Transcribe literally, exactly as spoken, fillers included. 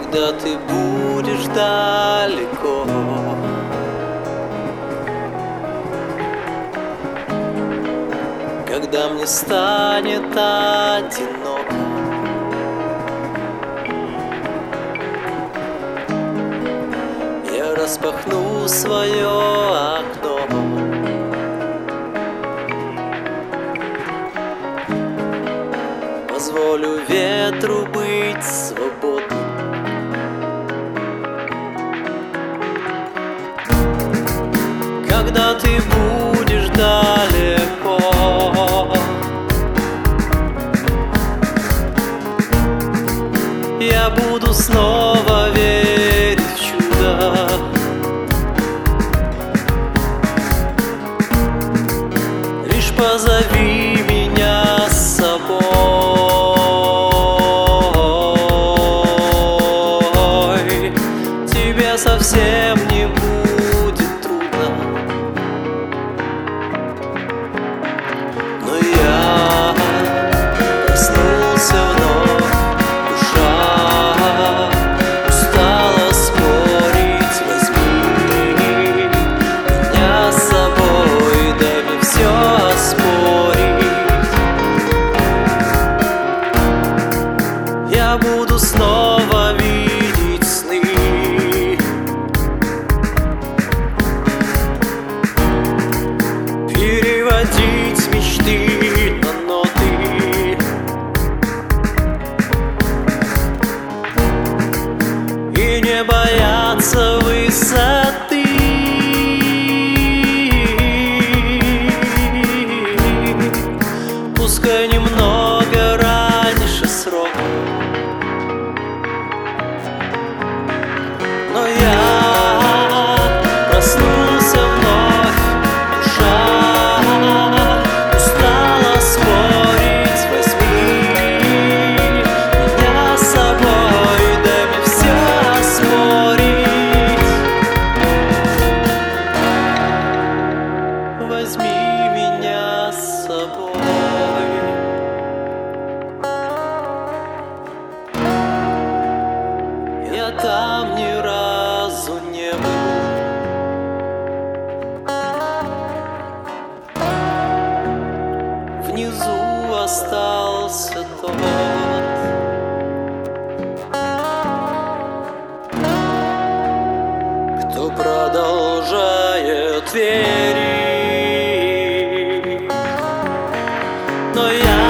когда ты будешь далеко. Когда мне станет одиноко, я распахну свое окно, позволю ветру быть свободным. Когда ты будешь далеко, я буду снова верить в чудо. Лишь позови меня с собой, тебе совсем не будет трудно. Но я проснулся вновь, душа устала спорить. Возьми меня с собой, дай мне все оспорить. Я буду снова видеть сны, переводить мечты на ноты и не бояться высоты. Пускай немного раньше срока, но я проснулся вновь, душа устала спорить. Возьми меня с собой, дай мне все оспорить. Возьми меня с собой. Я там ни разу не был, внизу остался тот, кто продолжает верить. Но я